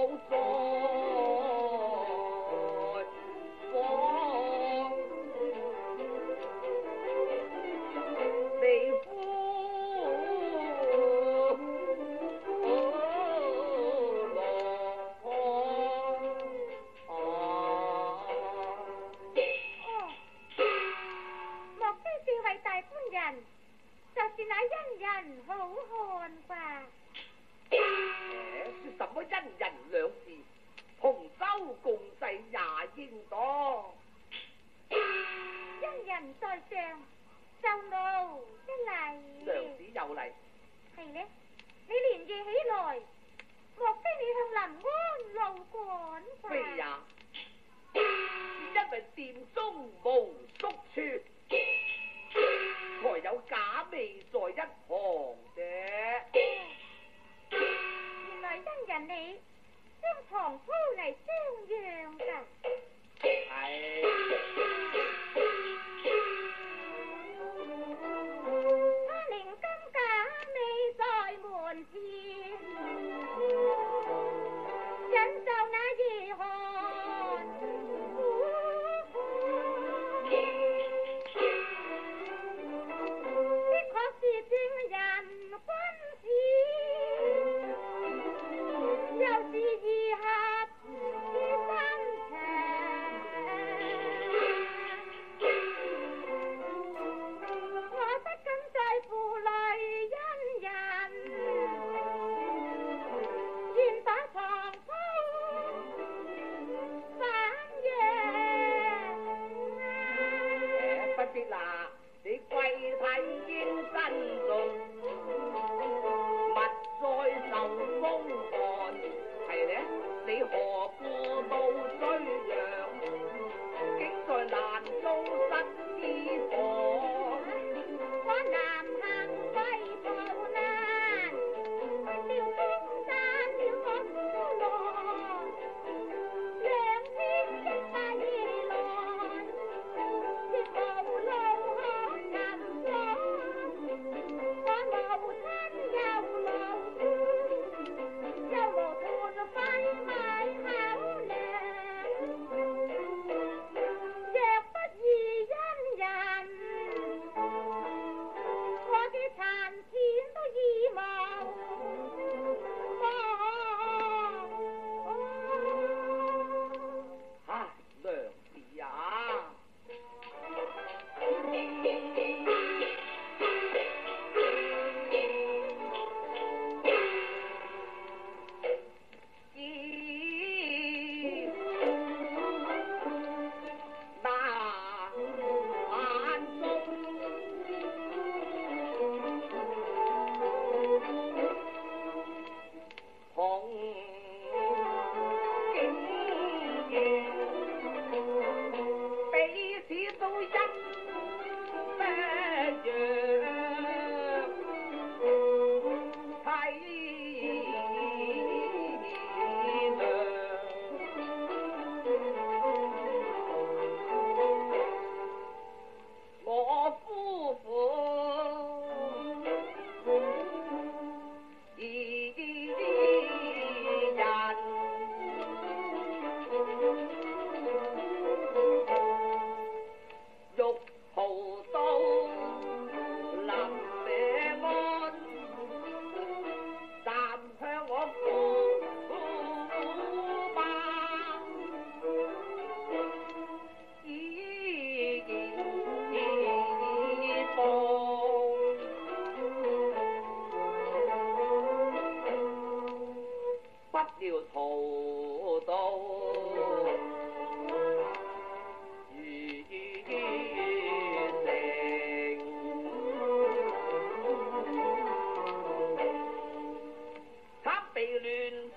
路在放，你夫就是那恩人好汉吧？ 是什么恩人两字？同舟共济也應當。 恩人在上，就路一嚟。 娘子有禮。 係呢，你連夜起來，莫非你向臨安路趕吧？ 非也，是因為店中無宿處。才有假味在一旁啫。 原來恩人你將床鋪嚟相讓㗎。 係。 他寧今假味在門前，忍受那夜寒苦。是正人君子，又是義俠之真情。我不敢再負累恩人，願把床鋪反讓。 不必啦。你貴體應珍重，勿再受風寒。係呢，你何故到追讓？竟在難中失衣房。 我南行歸途難，了東山了我孤郎，兩天一發夜來，亦無路可尋訪。我無親又無故，又無伴費買口糧，若不是恩人，我嘅殘錢都已冇。 唉，娘子啊！亂